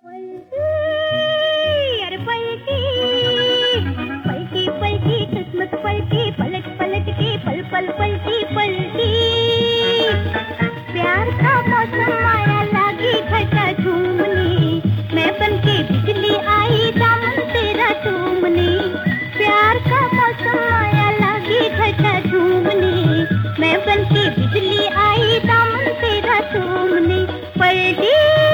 पलटी अरे पलटी पलटी पलटी किस्मत पलटी पलट पलट के पल पल पलटी पलटी प्यार का मौसम आया लागी घटा झूमने मैं बन के बिजली आई दामन तेरा चूमने प्यार का मौसम आया लागी घटा झूमने मैं बन के बिजली आई दामन तेरा चूमने पलटी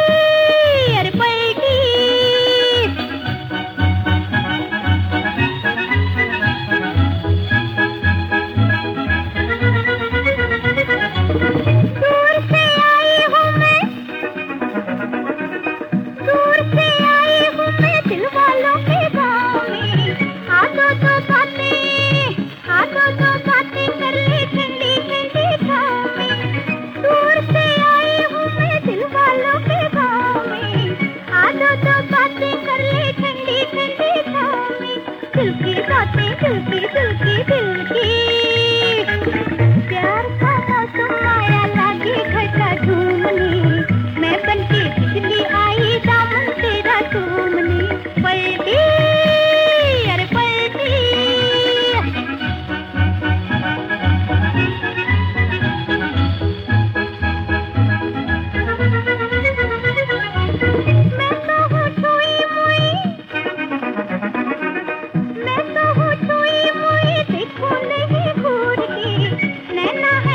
प्यार का मौसम आया लागे घटा झूमने मैं बन के बिजली आई दामन तेरा चूमने पलटी अरे पलटी मैं तो हूँ छुई मुई मैं तो हूँ छुई मुई देखो नहीं घूर के नैना है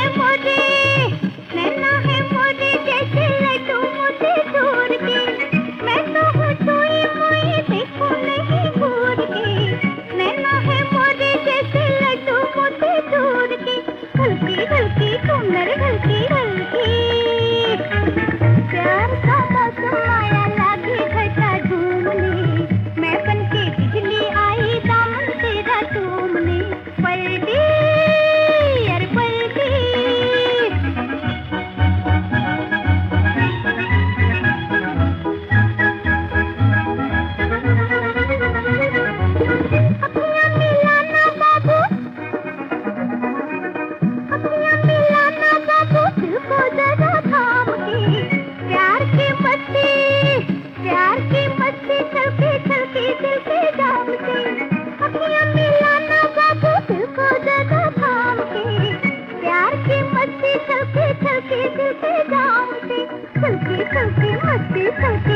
मोरे जैसे लड्डू मुझे दूर के मैं तो हूँ छुई मुई देखो नहीं घूर के नैना है मोरे जैसे लड्डू मुझे दूर के हल्की हल्की सुंदर हल्की हल्की प्यार का मौसम आया लागे घटा झूमने मैं बन के बिजली आई दामन तेरा चूमने पलटी अरे पलटी अखियाँ मिलाना बाबू अखियाँ मिलाना बाबू दिल को जरा थाम के प्यार की मस्ती छलके दिल के जाम से अखियाँ मिलाना बाबू दिल को जरा थाम के प्यार की मस्ती छलके दिल के जाम से छलके मस्ती छलके